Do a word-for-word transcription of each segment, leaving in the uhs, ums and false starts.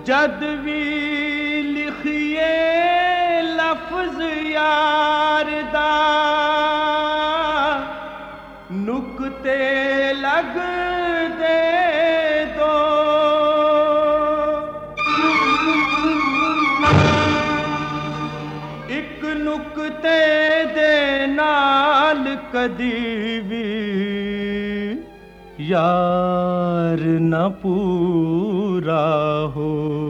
जद भी लिखिए लफ्ज यार दा नुक्ते लग दे दो। एक नुक्ते दे नाल कदी भी यार न पूरा हो।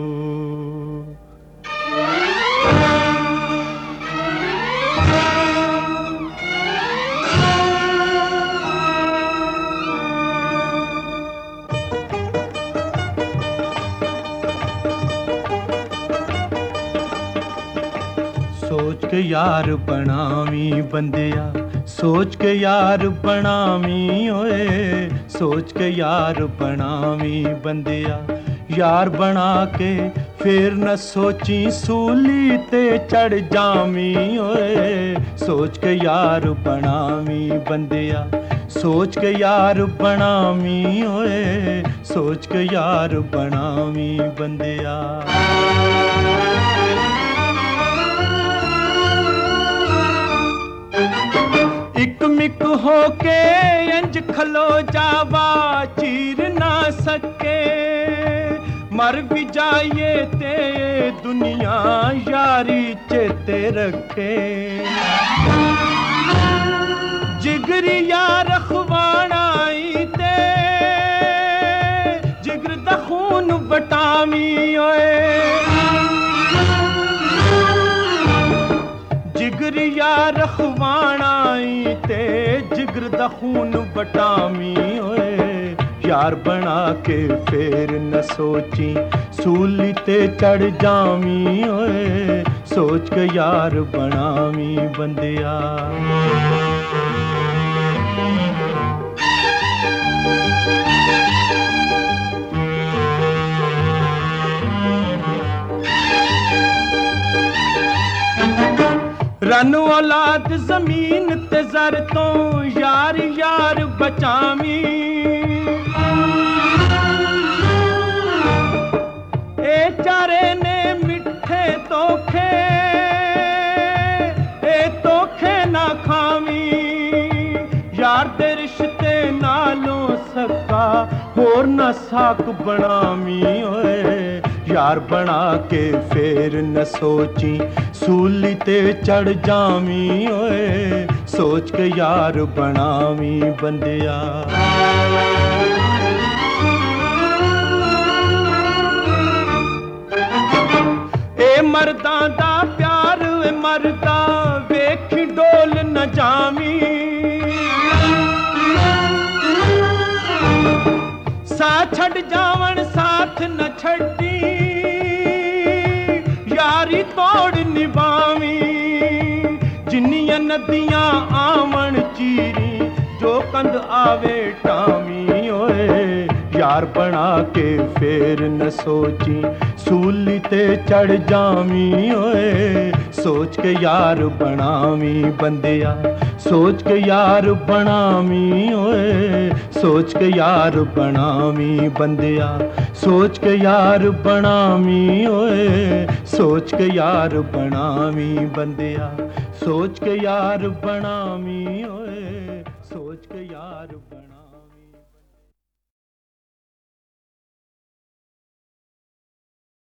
सोच के यार बनावी बंदिया, सोच के यार बनावी ओए, सोच के यार बनावी बंदिया। यार बना के फिर न सोची सूली ते चढ़ जावी ओए, सोच के यार बनावी बंदिया। सोच के यार बनावी ओए, सोच के यार बनावी बंदिया। इक मिक होके अंज खलो जावा चीर ना सके, मर भी जाइए ते दुनिया यारी चेते रखे। जिगरी यार रखवानाई ते जिगर दा खून बटावी ओए, जिगर यार रखवानाई ते जिगर दा खून बटावी ओए। यार बना के फिर न सोची सूली ते चढ़ जावी ओए, सोच के यार बनावी बंदिया। रन औलाद जमीन ते जर तो यार यार बचावी। ए चारे ने मिठे तोखे ए तोखे ना खावी। यार दे रिश्ते नालों सका होर न साक बनावी ओए। यार बना के फिर न सोची सूली ते चढ़ जावी ओए, सोच के यार बनावी बंदिया। ए मर्दां दा प्यार ए मर्दा वेखी डोल न जावी। सा छड़ जावन साथ न छड़ी, यारी तोड़ निभावी। जिन्नियां नदियां आवन चीरी जो कंद आवे टावी ओए। यार बना के फिर न सोची सूली ते चढ़ जावी ओए, सोच के यार बनावी बंदिया। सोच के यार बनावी ओए, सोच के यार बनावी बंदिया। सोच के यार बनावी ओए, सोच के यार बनावी बंदिया। सोच के यार बनावी ओए, सोच के यार बना